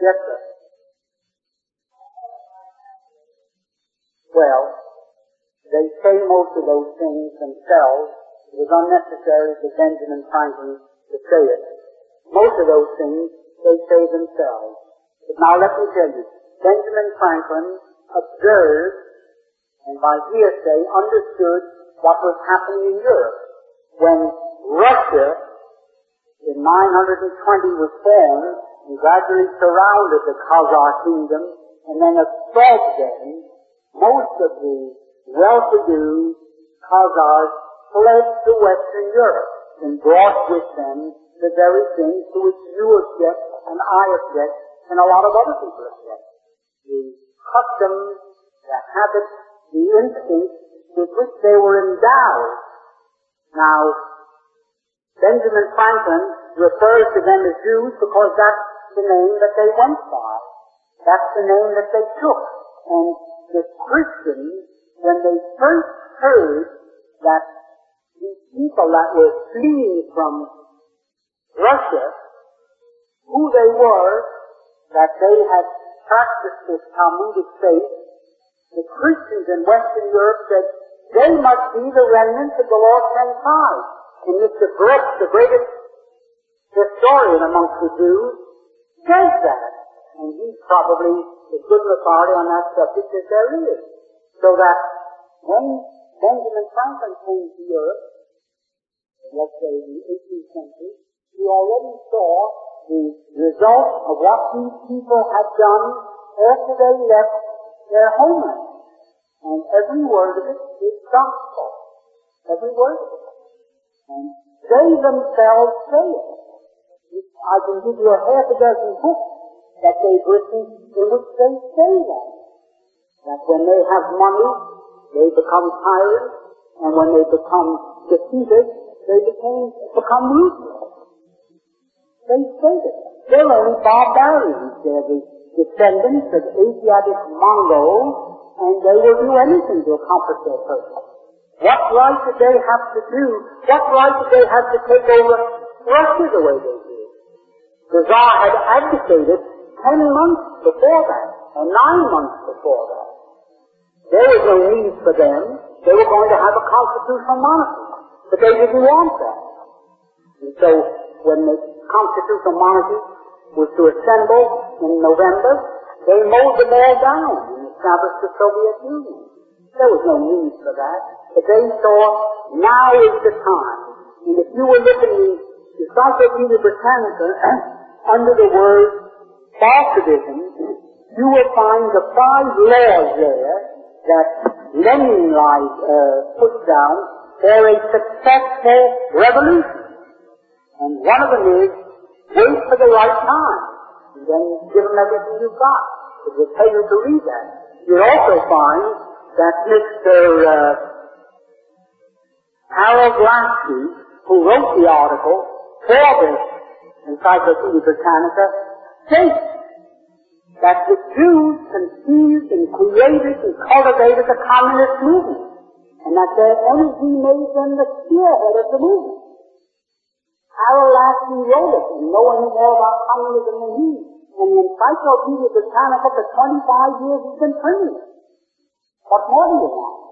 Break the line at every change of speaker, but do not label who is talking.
Yes, sir. Well, they say most of those things themselves. It was unnecessary for Benjamin Franklin to say it. Most of those things they say themselves. But now let me tell you, Benjamin Franklin observed and by hearsay understood what was happening in Europe. When Russia in 920 was formed and gradually surrounded the Khazar kingdom and then assaulted them, most of the well-to-do Khazars fled to Western Europe and brought with them the very things to which you object and I object and a lot of other people object. The customs, the habits, the instincts with which they were endowed. Now, Benjamin Franklin refers to them as Jews because that's the name that they went by. That's the name that they took. And the Christians, when they first heard that these people that were fleeing from Russia, who they were, that they had practiced this Talmudic faith, the Christians in Western Europe said, they must be the remnants of the lost 10 tribes. And Mr. Brooks, the greatest historian amongst the Jews, says that. And he's probably as good an authority on that subject as there is. So that when Benjamin Franklin came to Europe, let's say in the 18th century, he already saw the result of what these people had done after they left their homeland. And every word of it is gospel. Every word of it. And they themselves say it. I can give you a half a dozen books that they've written in which they say that. That when they have money, they become tyrants, and when they become defeated, they become ruthless. They say it. They're only barbarians. They're the descendants of Asiatic Mongols, and they will do anything to accomplish their purpose. What right did they have to do? What right did they have to take over Russia the way they did? The Tsar had abdicated 10 months before that, or 9 months before that. There was no need for them. They were going to have a constitutional monarchy, but they didn't want that. And so, when the constitutional monarchy was to assemble in November, they mowed them all down and established the Soviet Union. There was no need for that. But they saw, now is the time. And if you were looking in the Encyclopedia Britannica, under the word Bolshevism, you will find the 5 laws there that Lenin put down for a successful revolution. And one of them is, wait for the right time, and then give them everything you've got. It will pay you to read that. You'll also find that Mr. Harold Laski, who wrote the article for this Encyclopedia Britannica, states that the Jews conceived and created and cultivated the communist movement, and that their energy made them the spearhead of the movement. Harold Laski wrote it, and no one knew more about communism than he. And the Encyclopedia Britannica for 25 years has been printing it. What more do you want?